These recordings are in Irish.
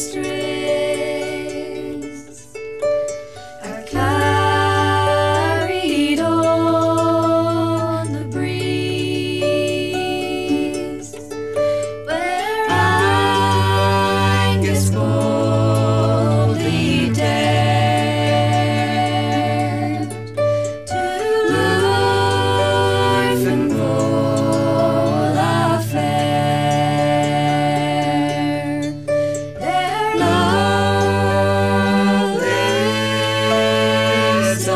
strings are carried on the breeze, where Angus boldly dared to lure Finvola fair. Their love lives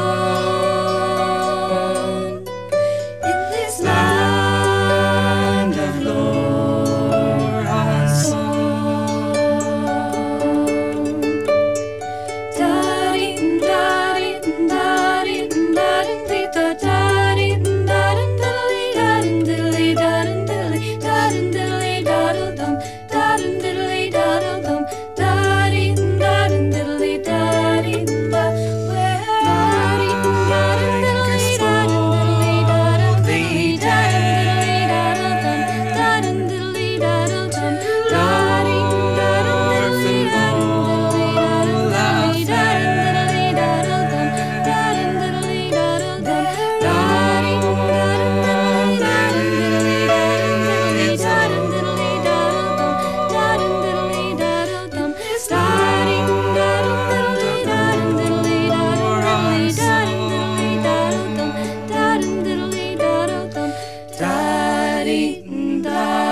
on in this land of lore and song. Da-dee-dum, da-dee-dum, da-dee-dum, da-dum-dee-da, da-dee-dum, da-dum-diddly, da-dum-diddly, da-dum-diddly, da-dum-diddly, da-dum-dum, da-dee-dum, da-dum-diddly, da-dee-dum, da. Where da-dee-dum, da-dum-diddly, da-dum-diddly, da-dum-diddly, da-dum-diddly, da-dum-dum, da-dee-dum, da-dum-diddly, da-dum-diddly, da-dum-diddly, da-dum-diddly, da-dum-dum, da-dum-diddly, da-dum-dum, da-dee-dum, da-dum-diddly, da-dum-diddly, da-dum-diddly, da-dum-diddly, da-dum-dum, da-dum-diddly, da-dum-dum, da-dee-dum, da-dum-diddly, da-dum-diddly, da-dum-diddly, da-dum-diddly, da-dum-dum, da-dee-dum,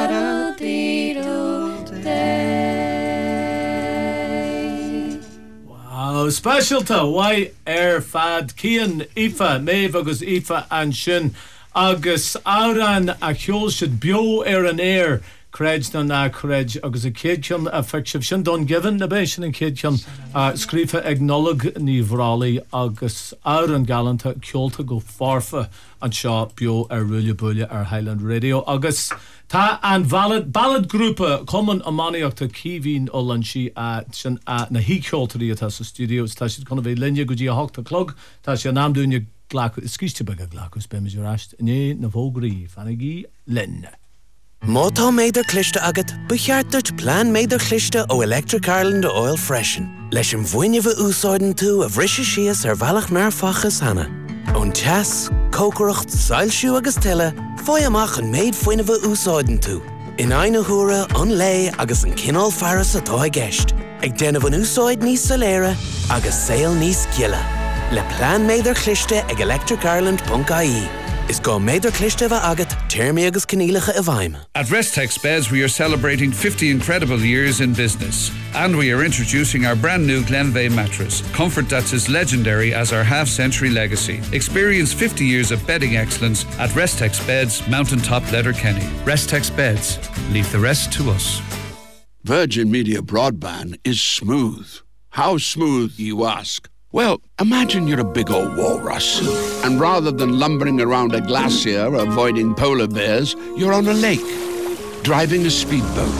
da-dum-diddly. Wow, special to why fad Cian Aoife, Maeve agus Aoife and Shin agus Aran a cheol should bio an air Craig na Craig agus a céadchan a feicsimh sin don given na béis sin an céadchan scrífa agnolog ní bhrálaí agus Aran galanta ceolta go farfa an seo bio ruúile buile Highland Radio agus tá an ballad grúpa common amaniachta cíhín ó lansi sin na hí ceoltarí atá sa studios tá si chuna bheith linne go dtí a 8 o'clock tá si an námdúine ghlacu scríste bag a ghlacus be meis rast né na bhógraí fannaigí linne. Mátá méidir cliste agat, becheartart plán méidir cliste ó Electric Ireland Oil Freshen. Leis an bhaineh úsáidan tú a bhrisise síos bhealach nar fachas hana. Ón teas, cócaracht, sailsiú agus tuile, fáil amach an méid bhaineh úsáidan tú. In aine thura, an lé agus an cinál fearas atá i gceist. Ag déanamh an úsáid níos saléire agus saol níos ciile. Le plán méidir cliste ag electricireland.ie. Is go méidir cliste bheith agat, téirmí agus cinílacha a bhaim. At Restex Beds, we are celebrating 50 incredible years in business. And we are introducing our brand new Glenveigh mattress, comfort that's as legendary as our half-century legacy. Experience 50 years of bedding excellence at Restex Beds, Mountaintop Letterkenny. Restex Beds, leave the rest to us. Virgin Media Broadband is smooth. How smooth, you ask? Well, imagine you're a big old walrus, and rather than lumbering around a glacier avoiding polar bears, you're on a lake, driving a speedboat.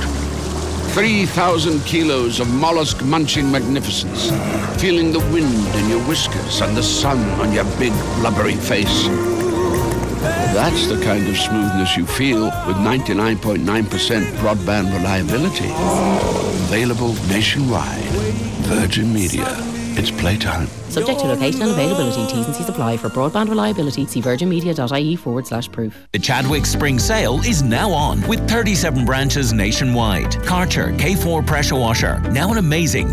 3,000 kilos of mollusk-munching magnificence, feeling the wind in your whiskers and the sun on your big, blubbery face. That's the kind of smoothness you feel with 99.9% broadband reliability. Available nationwide. Virgin Media. It's playtime. Subject to location and availability. T's and C's apply. For broadband reliability, see virginmedia.ie/proof. The Chadwick Spring Sale is now on with 37 branches nationwide. Karcher K4 pressure washer, now an amazing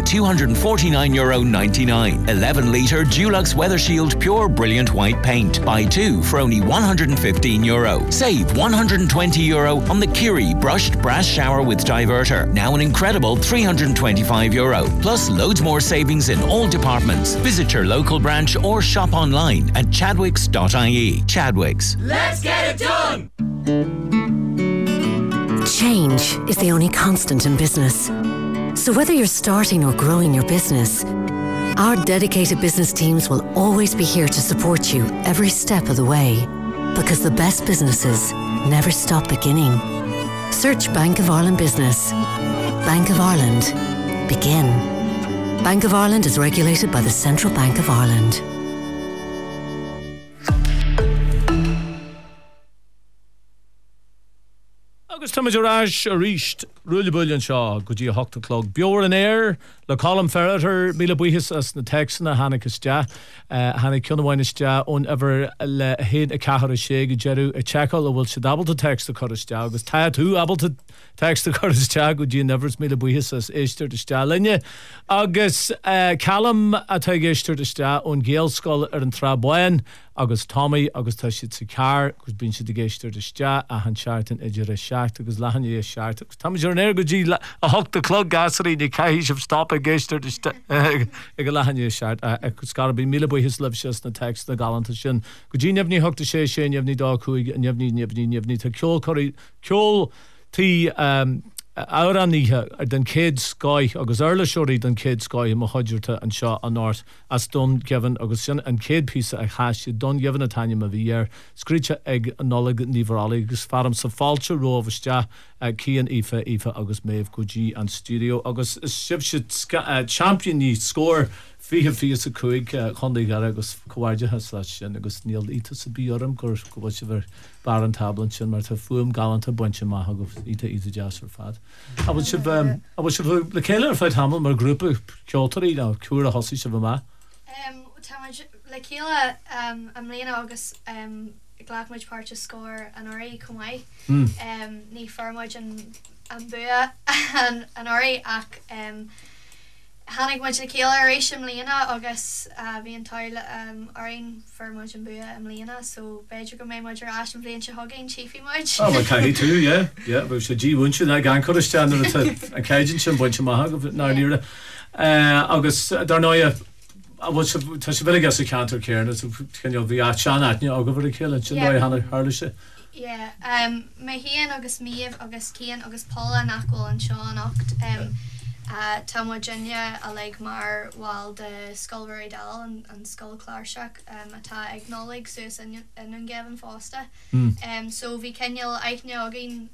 €249.99. 11-litre Dulux Weather Shield Pure Brilliant White Paint. Buy two for only €115. Save €120 on the Kiri Brushed Brass Shower with Diverter, now an incredible €325. Plus loads more savings in all departments. Visit your local branch or shop online at chadwicks.ie. Chadwicks. Let's get it done! Change is the only constant in business. So whether you're starting or growing your business, our dedicated business teams will always be here to support you every step of the way. Because the best businesses never stop beginning. Search Bank of Ireland Business. Bank of Ireland. Begin. Bank of Ireland is regulated by the Central Bank of Ireland. Agus Tamajaraj a ríist rúla buillion seo go dtí 8 o'clock. Beor an air le Colm Ferreter míle buchas as na texanna Hanna Costea Hanna Cunnahain Costea ón ever le héad a cahar a sé go jeú a checkal a bhfuil se dabal text a Costea agus tá tú abal text a Costea go dtí nevers míle buchas as éisteir de Stea linne agus Callum a tá éisteir de Stea ón Gaelscoil ar an Trabhain agus Tommy agus tá siad sa car agus bíonn siad de géisteir de Stea a han seaartan idir a seacht agus lehanne a seaart agus tá ar an air go dtí a 8 o'clock gasarí ní caiis of stop a géisteir de Stea ag a lehanne a seaart agus gar bí míle buchas lib sios na text na galanta sin go dtí nebhní 8 sé sé nebhní dá chuig nebhní tá ceol choirí ceol tí ára níthe ar den céad Sky agus urla seoirí den céad Sky mo chuidirta an seo an áirt as don gevan agus sin an céad písa a chaiste don gevan a taine a bhíar scríte ag nolig níomhrálaí agus faram sa fáilte rómhiste cían ife agus méh go dtí an studio agus sibse champion ní scór fihe a cuaig chundaí gar agus cohairde sin agus níl ita sa bíorm gur go bhfuil se bhar bar an tablan sin mar tá fuam galanta buinte maithe go ita jazz ar fad. A bhfuil se le céile ar fáid hamil mar grúpa ceoltarí ná cuair a hosí se bh má? Le céile am léana agus ghlaachmuid páirte scór an áirí cumáid ní farmáid an bua an áirí ach Hannig muid le céile éis am líana agus bhí an táile áirín farmáid an bua am líana so beidir go mé muidir as an bblion se thugainn chiefí muid. Well caihí tú, bh sé ddíhhaintse na gan choistean a caiidir sin buinte maithe go ná líre agus dar náide tá sé bhile gas a cantar céarna cinneal bhí sean aithne a go bhar a chéile sin dóid hana hálaise. mé hían agus míomh agus cían agus Paula nachhfuil an seo an 8 Tá Virginia a le mar bháil de Scoilbhóirí Dal an Scoil Chláirseach atá ag nólaigh suas in an Gavin Fosta. So bhí ceneal aithne agin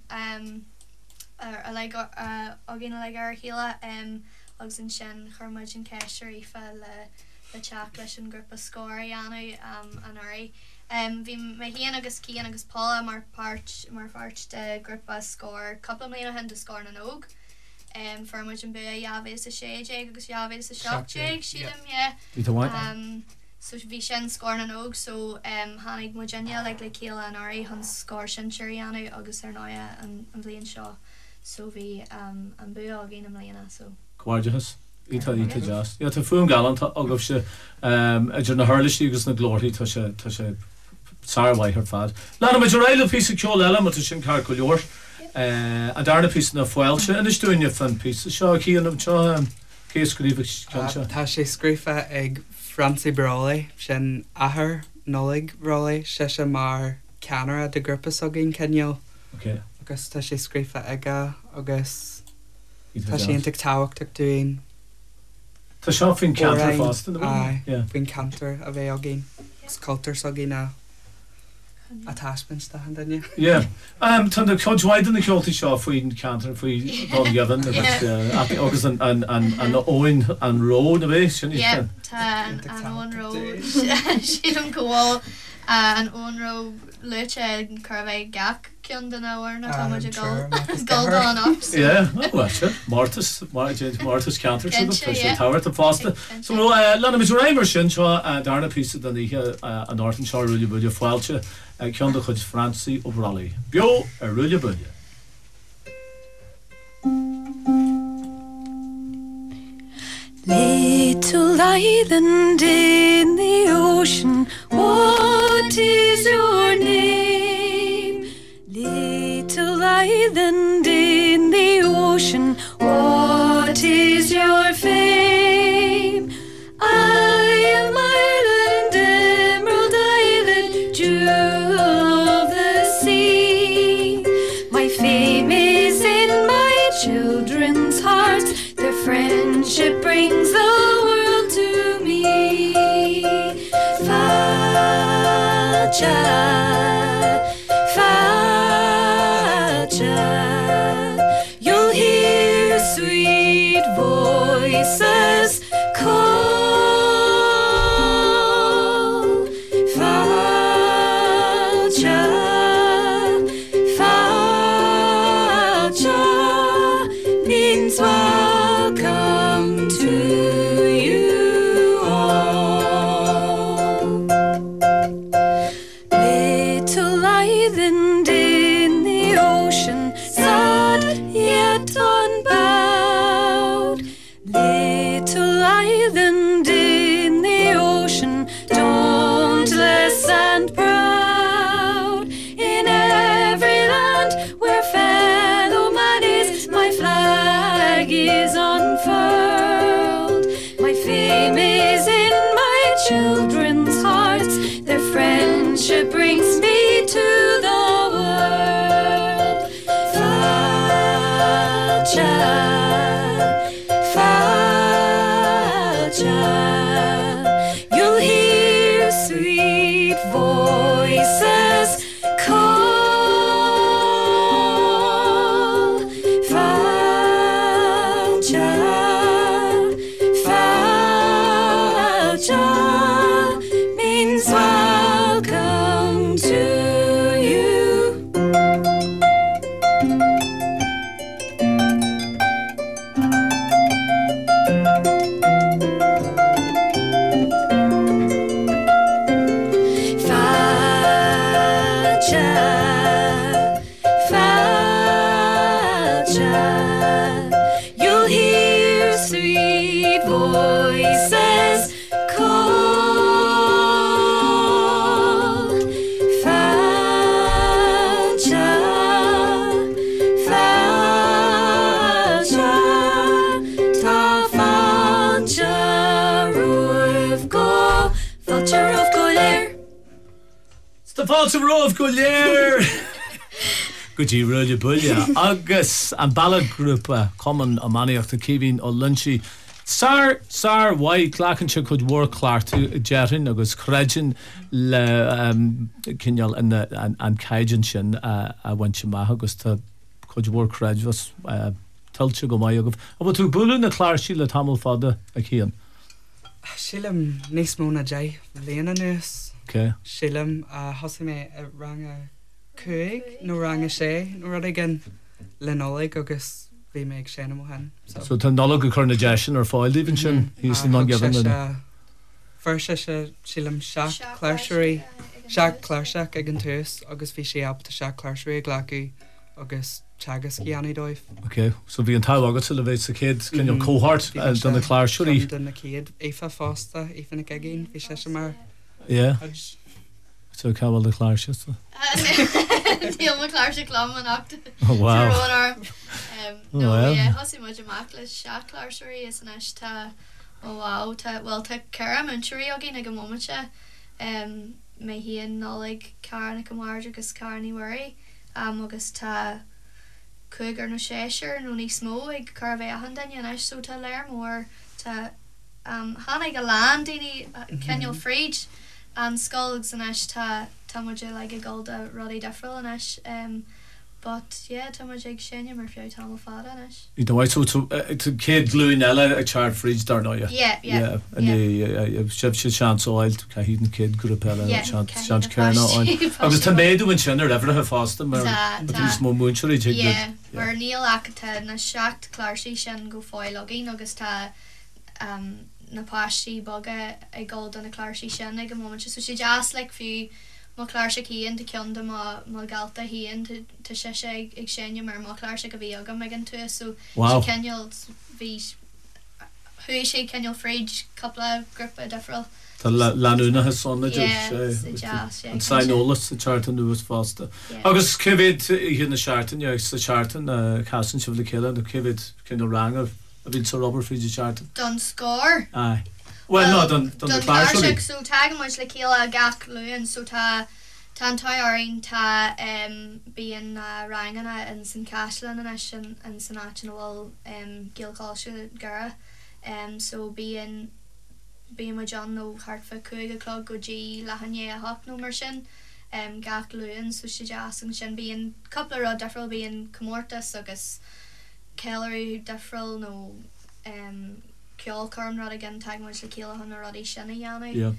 agin le ar chéile agus an sin churmuid an ceisiir ife le teach leis an grúpa scóir anna an áirí. Bhí mé hían agus cían agus Paula mar fáirt de grúpa scóir coppla mlíana hen de scóir an óg. Farmuid an bua javéis a sé agus javéis a seach sílam so bhí sin scór an óg so hánig Virginia le céile an áirí chun scóir sin seirianú agus ar náide an bblion seo so bhí an bua a ggéanam léana so. Cuairdeas ita jazz. Tá fuam galant agah se idir na hálaistí agus na glóirí tá sé sáhaid ar fad. Lena me réile pí ceol eile mar sin car go leor. A darna pí na foiilte in is dúine fan pí seo cíanam seo céascríomh Tá sé scrífa ag Francie Brawley sin ahar nólaigh Brawley se mar ceanara de grúpas a gin ceneal agus tá sé scrífa aige agus tá sé ag táhachtach dúin. Tá seo fin cantar fásta fin cantar a bheith a gin cultúr a gin attachments da han danne. Tá de coidhaid na ceoltaí seo faoin cantar faoi don Gavin agus an óin an ró na bhéh sin Tá an ónró siad an goháil an ónró lute churbheith gach cean den áhar na gáildáin ops. Martas cantar táhairt a fásta. So lena mis réimar sin seo darna pí den ihe an átan seo ruúile buide fáilte cean de chud Francie ó Brawley. Bio ar ruúile buide. Little island in the ocean, what is your name? Little island in the ocean, what is your fame? I am Ireland, Emerald Island, jewel of the sea. My fame is in my children's hearts, their friendship brings the world to me. Faja, Faja, you'll hear sweet voices call. Faja, Faja. island in the ocean, dauntless and proud. In every land where fellow man is, my flag is unfurled. My fame is in my children's hearts, their friendship brings me to the world. Faja, you'll hear sweet voices call. Faja, Faja means welcome to you. You'll hear sweet voices call. Faja, Faja, ta Faja Ruth go, Faja Ruth go lear. It's the Faja Ruth go lear. Gutí ruide buile agus an ballad grúpa common a maniacht a cíhín ó lunchi. Sar wai clacanse chud mhór cláirtú dearin agus chreidin le cinneal an caidan sin a bhaintse maith agus tá chud mhór chreidhas tiltte go mai agah. Aber tú buú na chláir sí le tamil fada a chéan. Sílam níos mó na dé léana nuas. Sílam hosa mé a ranga Cuig nó rang sé nó rud igen lenolig agus bhí méid sé am hen. So tá nolog go chuna deisian ar fáil even sin hís ná gean. First se sílam seach cláirseí seach cláirseach ag an tús agus bhí sé ab seach cláirseí ghlacu agus teagas ceannaí dóibh. Okay, so bhí an tá agat le bhéid sa céad cinneal cóhart don na cláirseí. Don na céad éfa fásta éfa na cegin bhí sé mar. Yeah. So cabal the Clash is Deal my Clash glum and act. Oh wow. No, yeah, hossi much a mackless shot Clashery is an ashta. Oh wow, well ta Karam and Churi again a moment may he and nolig Karen a Kamarja gus Carney worry. Agus ta Cougar no Shesher no ni smo ig carve a handan and I so ta learn more ta Hannah Galandini Kenyal Fridge. And skulls and ash ta tamaja like a golda roddy defril and ash but yeah tamaja shenya murphy tamal fada and ash you know so to kid gluing ella a chart fridge dar no yeah and you ship chance oil to hidden kid group ella chance carry no on I was tomato when chinner ever have fast them at least more munchery yeah where Neil Akata na shocked clarshi shen go foil again august ta na páistí boga a gold an a cláirsí sin ag an moment so she just like few má cláirse híon de ceanda má galta híon tá sé ag séine mar má cláirse go bhí agam ag an tú so she ceneal bhí hui sé ceneal fridge coupla grúpa defriil Tá leanúna has sonna an sainolalas sa chartan nuas fásta agus cibid hí na chartan sa chartan casan si le céile na cibid cin rangah a bhín sa Robert Fridge chartan Don score aye well no don the cláirse so tag much le céile gach luúin so tá an táirín tá bíon rangana in San Caisleán and sin in San National Gilcáilse gara so bíon ma John no hartfa cuaig clog go G lahanne a hawk no mar sin gach luúin so si jas an sin bíon couple rod defriil bíon comórtas agus calorie defriil no ceol corn rod again tag much le céile han rodí sinna dhéanú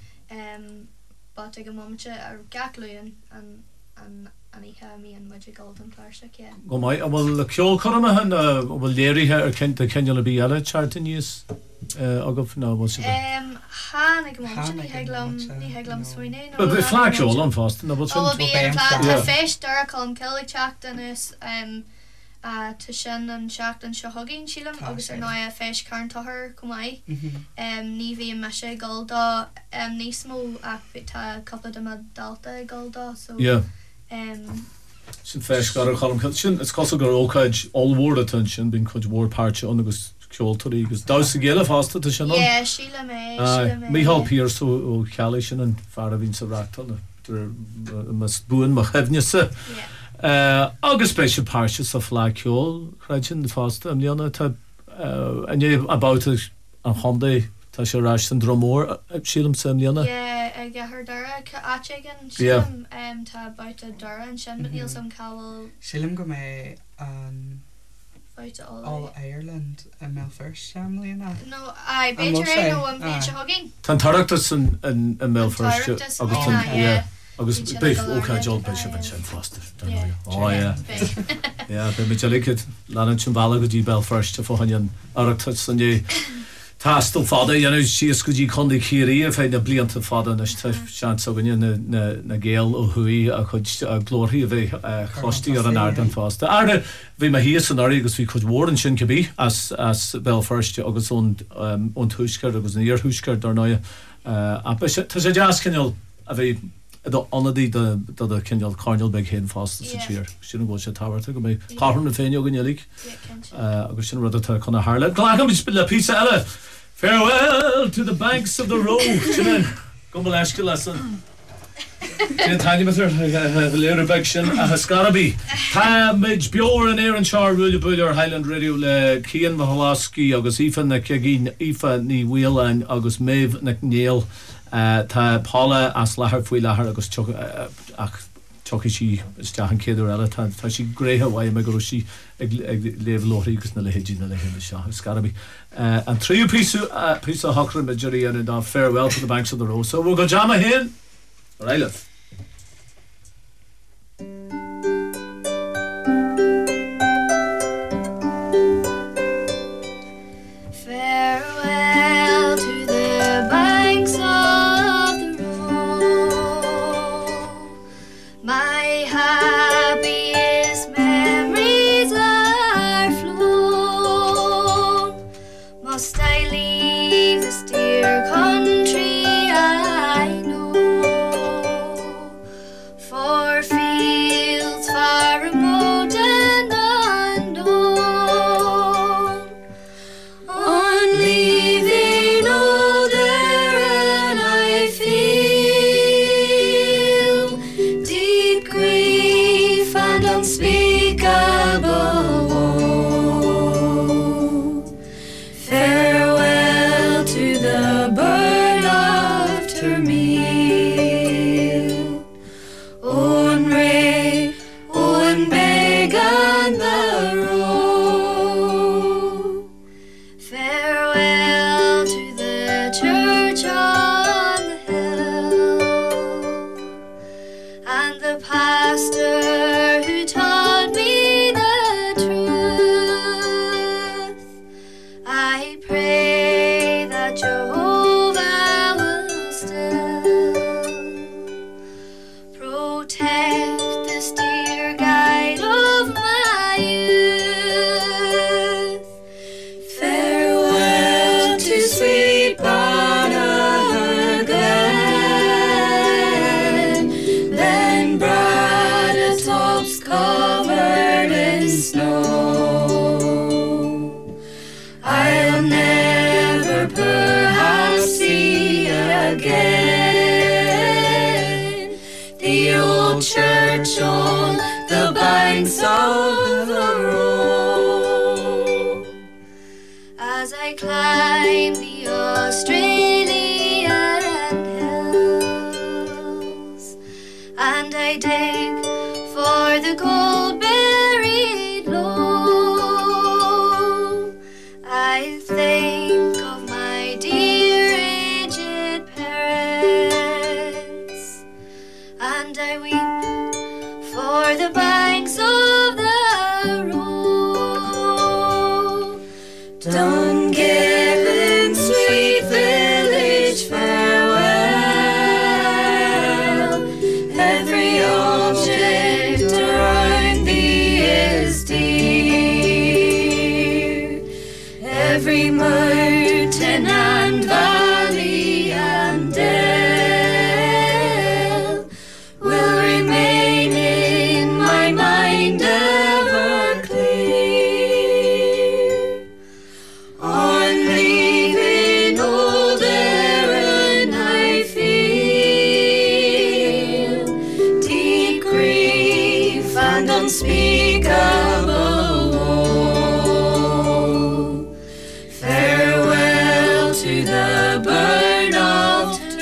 but ag an momente ar gach luúin an anícha mí an muid golden cláirse go mai bhfuil le ceol corm han bhfuil léirithe ar cinnta ceanna bí eile chartan níos agah ná bhil há ag an momente ní heglam swinine but bhí flá ceol an fásta na bhil bhí féist dar chun ceig teachtain is tá sin an seach an seothgainn sílam agus ar ná a féis carntathair cumáid ní bhí me sé goldá níos mó ach tá coppla de dalta goldá so sin féis gar chum sin is cos gur ócaid allhórda tan sin bín chuid mhórpáirte an agus ceoltarí agus dá sa géile fásta tá sin síla mé Míhall Pierce ó cheala sin an fear a bhín sa bhreachtal mas buin mar chefnese agus spéisi páirte sa flá ceol chreidsin de fásta am líana tá ané about an Honda tá sé ráis an dromór sílam sa am líana gur dara áigen sílam tá about a dara an sin níl sam cáil sílam go mé an All Ireland a mé first sem líana No beidir nó an bhí hagging Tá tarachtas an mé first agus beh ócha John be se sin fásta be mé likid lean sin ball go dí bell first fáin arachtas san dé Tastal fada dhéanú sios go dtí chundí chéirí a féin na blianta fada na sean so gine na géal ó thuí a chud glóthaí a bheith chlostíí ar an airdan fásta. Arda bhí ma híos an airí agus bhí chud mór an sin cebí as bell first agus ón thuúscar agus an íorthúscar dar náide. Tá sé deas cinneal a bheith anadí de cinneal carneal beag hen fásta sa tíir. Sin bhil sé táhairta go mé cáthn na féinne go nelik agus sin rud atá chuna hála. Glácham is le písa eile. Farewell to the banks of the road. Go mal eisce lesan. Sin tiny mit léir beg sin a hascarabí. Tá mid beor an éan seár ruúile buidir Highland Radio le Cian Mahalaski agus Aoife na cegin Aoife ní Wheeline agus Maeve na Neil tá Paula as lethar faoi lethar agus tucha sí isteach an céidir eile tá sí gréthe bhaid me go sí ag léomh lothaí agus na lehéidí na lehéine se hascarabí. An tríú písú a hachran me jurí an dá farewell to the banks of the road. So we'll go jam a hen. Right. Farewell to the banks of the road. My happiest memories are flown. Must I leave this dear country I know for fields far remote and unknown? On leaving there and I feel deep grief and unspeakable woe. Farewell to the bird of Termeil. Owen Ray, Owen Beg on the road. Farewell to the church on the hill and the pastor who taught me the truth. I pray that Jehovah will still protect this dear guide of my youth. Farewell to sweet Banagher Glen, then Brada tops covered in snow. I'll never perhaps see again the old church on the banks of the road. As I climb the Australian hills and I dig for the gold buried low, I think of my dear aged parents and I weep for the banks of the road. Dungiven, sweet village, farewell. Every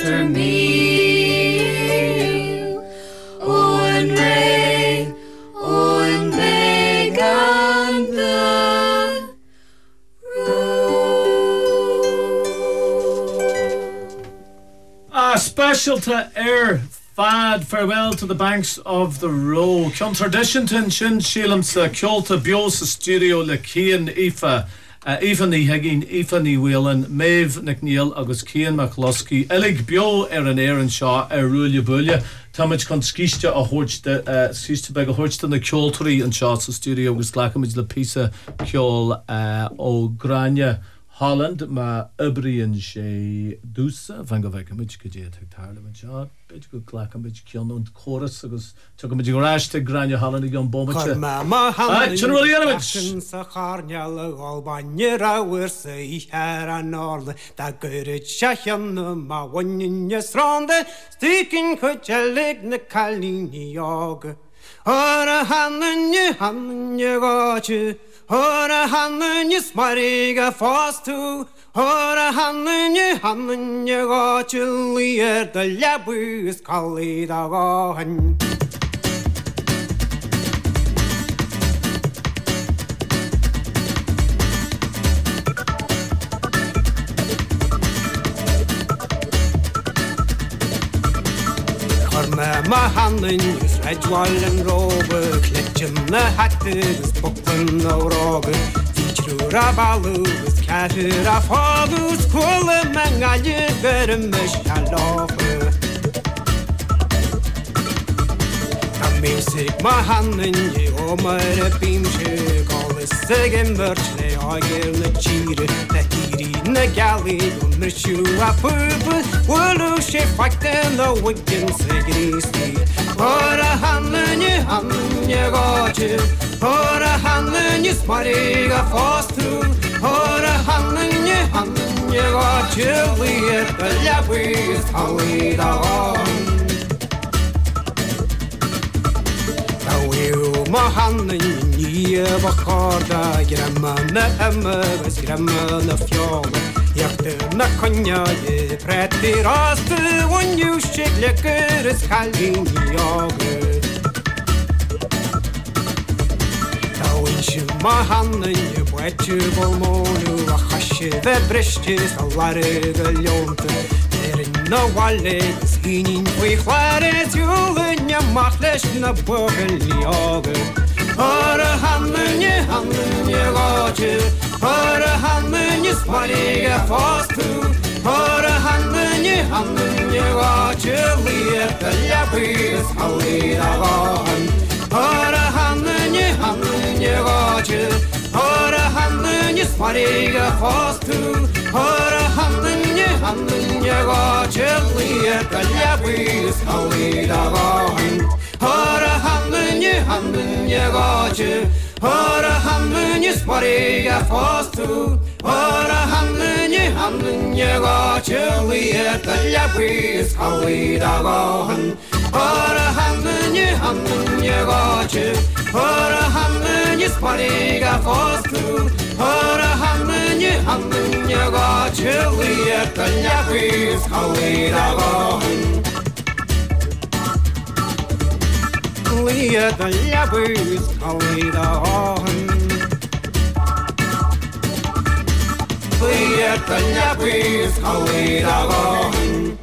after me. Owen Ray, Owen Big and the road. Special to Air Fad, farewell to the banks of the Roe. Cion tradition tin sin sílam sa ceolta bio sa studio le Cian Aoife. Aoife ní Higgin, Aoife ní Whelan, Maeve McNeil agus Cian McCluskey. Elig bio an éan seo rúile búile. Táid chun scíiste a thuirte, scíiste beag a thuirte na ceoltarí an seo sa studio agus ghlachamid le písa ceol ó Grania. Holland ma Ibrian sé dúsa van go bheith muid go dé tarla man seo bit go glachan bit cean und chorus agus tu go ráiste Grania Holland gan bomate General Yanovich sa charneal Albania rawer sa ar an orle da gyrid siachan ma wanin ysronde stikin chwychelig na calini og Ora hanne gachu Ora hanne smariga fastu Ora hanne gachu lier de labus kallida gahan Ma handen is redwallen robe Kletjem na hattis poppen no roge Tichru rabalus kater af hagus Kulle menga jygere mishalofe Music ma handen je omere bimsje Kallis segen virtle agerne chire Na hiri na gali under sjua pubu Wulu she fakten the wicken segristi Ora handen je gachu Ora handen je smariga fastu Ora handen je gachu Liet the labis halida on Ma handen nye bakarda Gramma na emmes, gramma na fjall Jakte na konja je pretti raste On ju skikleker is kalin jage Ma handen je boetje bolmonu A chasje ve brisjes a larige ljonte Na wallegs hinin fwy chwaret Julen ja machles na bogel jage Ora handen je gachu Ora handen je smariga fastu Ora handen je gachu Liet de labis halida gahan Ora handen je gachu Ora handen je smariga fastu Ora handen je gachu Liet de labis halida gahan Ora handen je gachu Ora handen je smariga fastu Ora handen je gachu Liet de labis halida gahan Ora handen je gachu Ora handen je smariga fastu Ora handen je gachu Liet de labis halida gahan Liet de labis halida gahan Liet de labis halida gahan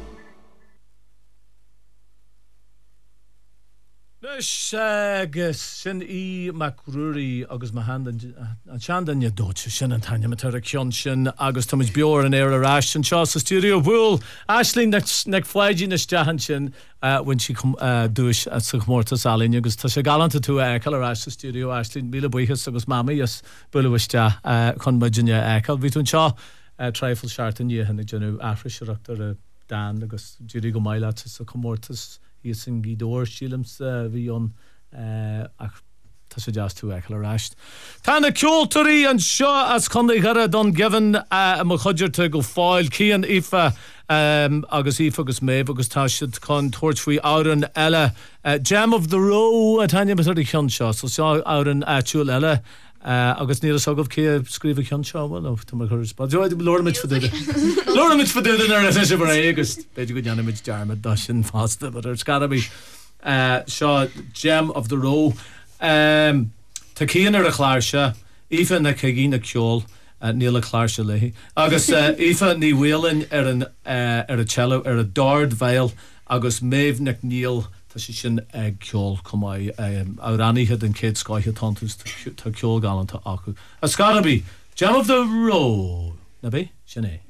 Agus sin macrúí agus ma hand an seandan je dóte sin an taine me tar a cion sin agus táid beor an éar arás an seo sa studio bhúil Aisling nag flaidí na stehan sin when she dúis a sa mórtas alín agus tá sé galanta tú eáil arás sa studio Aisling bíle buchas agus mama as buhiste chun muidirne eáil ví tún seo treifil seart an dhéhannig genú afriseachtar a dan agus dúí go maiile sa chomórtas Is in Gidor Shilams Vion ach tá sé deas tú eáil arás. Tá na ceoltarí an seo as chun gara don given mo chuidirte go fáil Cian Aoife agus Aoife agus Maeve agus tá siad chun tuairt faoi áran eile Gem of the Roe a taine be í chean seo so seo áran túil eile agus níl sogah cé scríomh cean seo bhil tá mar chuir spá. Lormid faduide. Lormid faduide ar a sé bar agus beidir go deanimid dearmid dá sin fásta, but ar scarabí seo Gem of the Row. Tá cían ar a chláir se, Aoife na cigí na ceol, níl a chláir se léhí. Agus Aoife ní bhfuilin ar a cello ar a dard bhail agus méh na níl tá sé sin ag ceol cumáid á raníthe an céad scaithe tantas tá ceol galanta acu. A scarabí, Gem of the Row. Na bé? Sin é.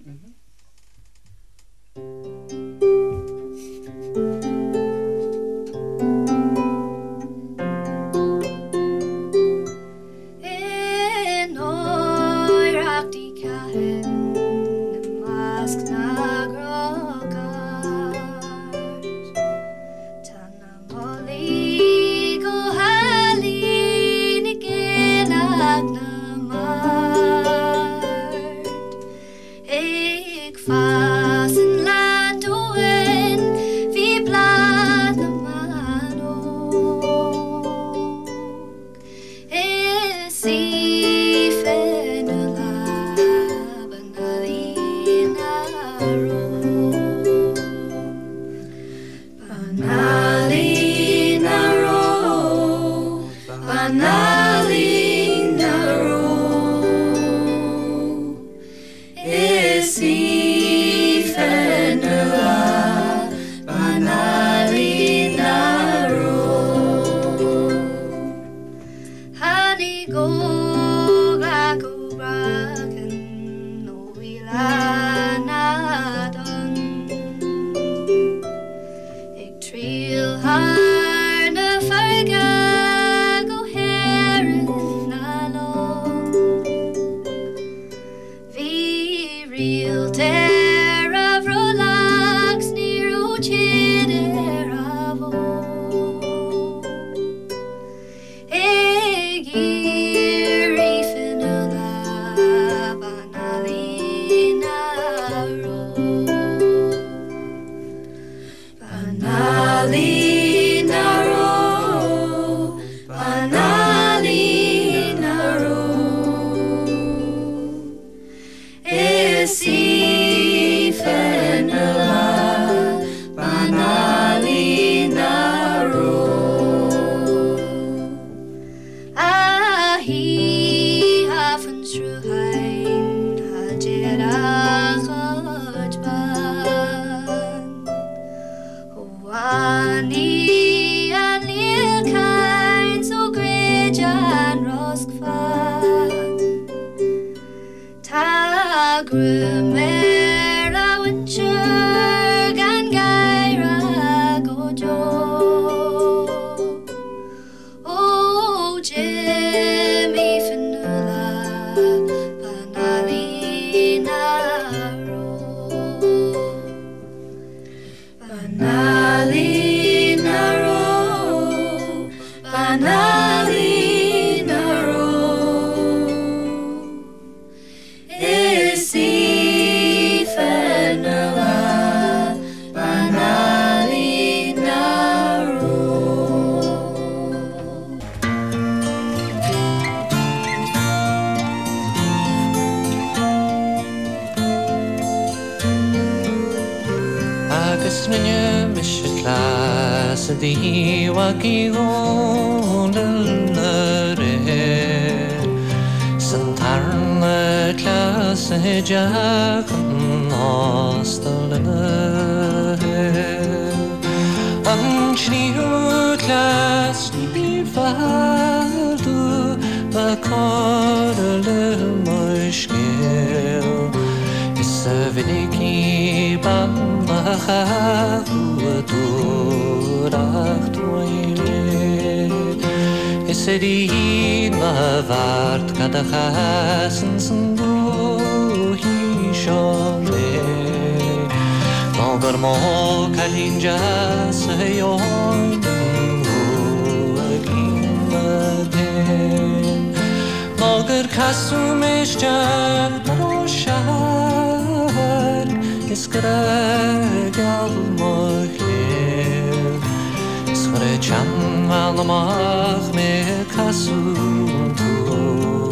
Chan malamach me kasu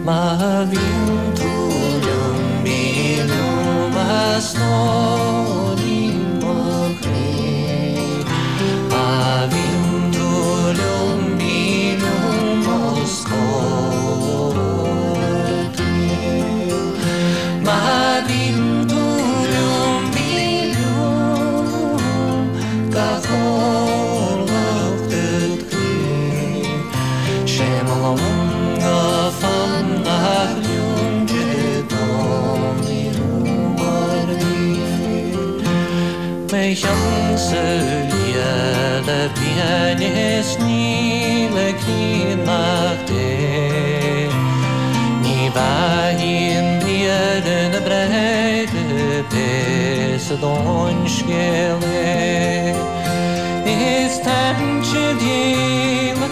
ma vintulium minum astolim ocre ma vintulium minum ascolti ma vintulium minum gachol vachtet kri shemalom le pianis ni le kinachte ni vahin in de breite pese donskele is tantje die le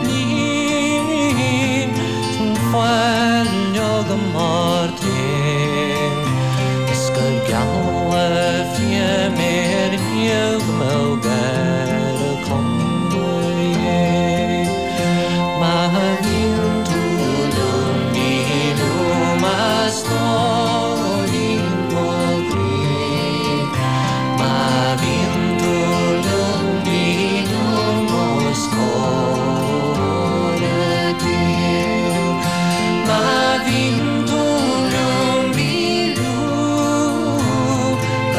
blin fal yoga martin skal galle fie mer yoga mogar kondoye ma vintulium minum astolim ocre ma vintulium minum ascolti ma vintulium minum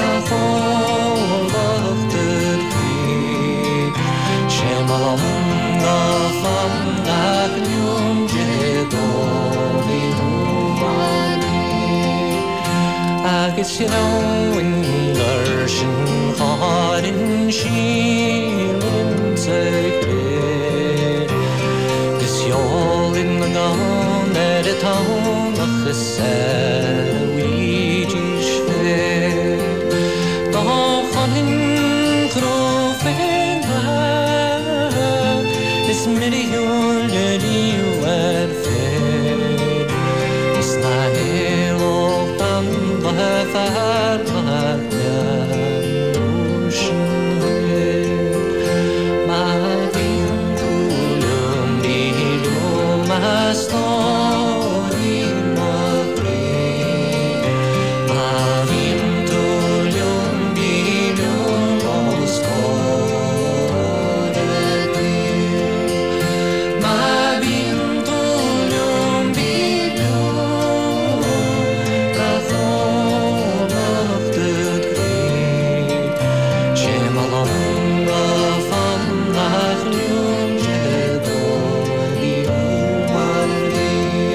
gachol Shemalam gafam nachnyum jedoli humani Agus in gershin charin shilin zekre Gus yol in the gon town ach chesed wijish fe Doch an hin krofen Is million you and fair Is na helo tam the far ma vintulium minum astolim ocre ma vintulium minum ascolti ma vintulium minum gachol vachtet kri shemalom gafam nachnyum jedoli humani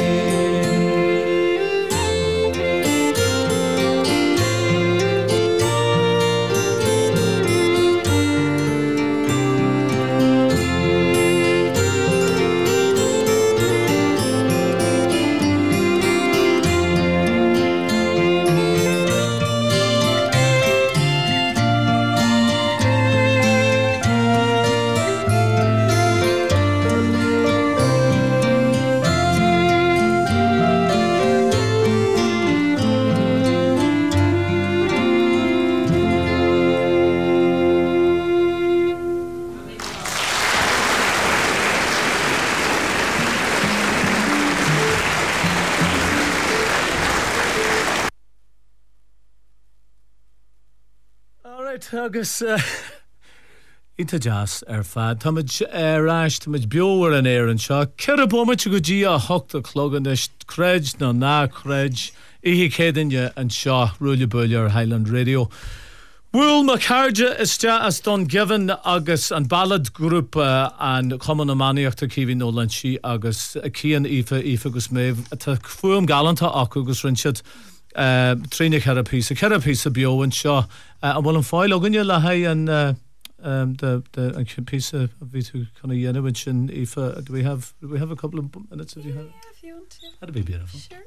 Alright, agus Ita jazz fad Tamid ráis Tamid beower an an seo Cera bómid go dí a hochta clogan is cred na cred Ihe cédinne an seo Rúile Buile Highland Radio Will McCarja is as don given agus an ballad group and common maniacht Kiwi Nolan she agus Kian Ife gus méh ta fuam galanta agus rinchid Trina Carapisa bio and seo and well an foil ogunja la hay and the piece of Vitu kind of Yenowich and Ife do we have a couple of minutes if you have if you want to that'd be beautiful sure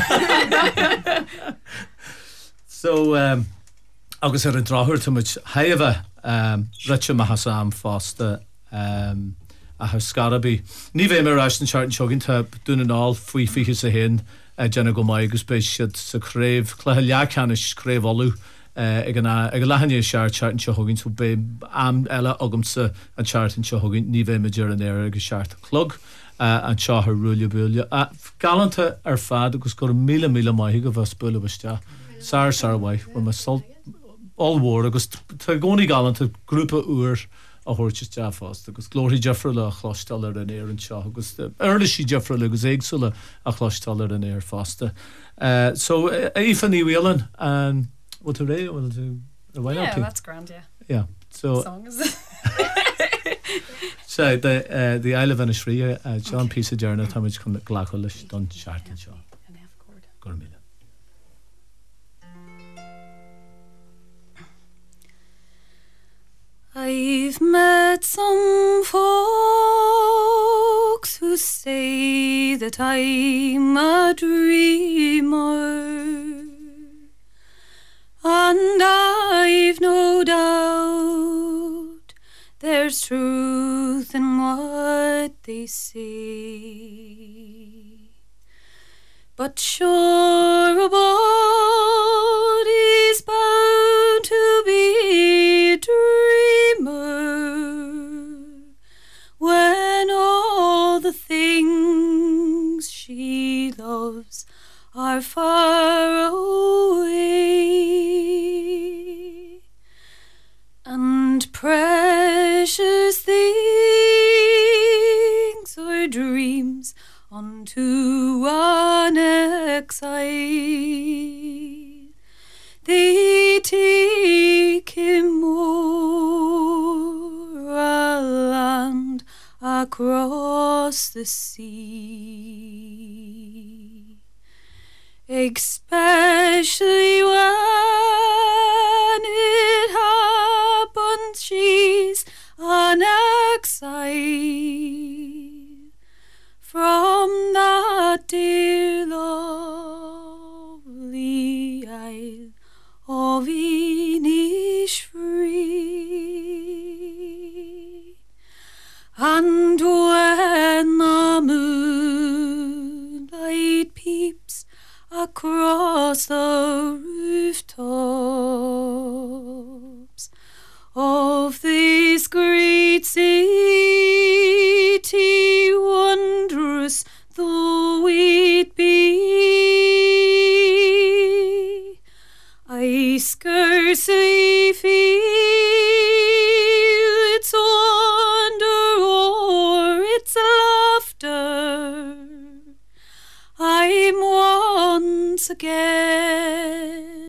so agus an drahur to much haeva Richa Mahasam Foster a Scaraby Ní bheith mar ras an chart an seogin tá dún an all faoi fiche sa hen Jenna go mai agus beis siad sa craibh chluthe leachanis craibh olú ag lehanne chart an seogin so be am eile agam sa an chart an seogin ní bheith ma dear an air agus chart clog an seo ar rúile búile. Galanta ar fad agus gur míle maithí go bheith spúla biste. Sar bhaith, bfu me salt allhór agus tá gcónaí galanta grúpa uair a thuirte deafást, agus glóirí deafriúla a chlástal ar an éir an seo, agus eirlisí deafriúla agus éagsúla a chlástal ar an éir fásta. So, Aoife ní bhéalan, and what a ré? Yeah, that's grand, yeah. Yeah, so... Song is it? So, the Isle of Innisfree, John Peace of Jarna, Thomas come Glacholish, Don Sharkin Shaw. An F chord. Gormila. I've met some folks who say that I'm a dreamer, and I've no doubt there's truth in what they say. But sure a body's bound to be a dreamer when all the things she loves are far away, and precious things or dreams unto an exile, they take him o'er a land across the sea, especially when it happens she's an exile from that dear lovely Isle of Innisfree. And when the moonlight peeps across the rooftops of this great city, wondrous though it be, I scarcely feel its wonder or its laughter. I'm once again